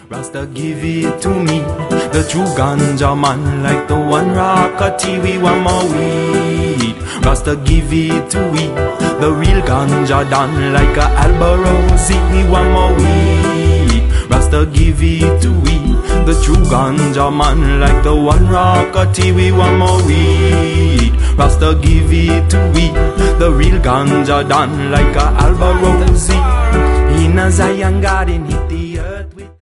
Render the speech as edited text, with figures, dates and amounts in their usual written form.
Rasta give it to me, the true ganja man, like the one Rockety. We want more weed. Rasta give it to we, the real ganja done like a Albarosi. We want more weed. Rasta give it to we, the true ganja man, like the one Rockety. We want more weed. Rasta give it to we, the real ganja done like a Albarosi. In a Zion garden, hit the earth with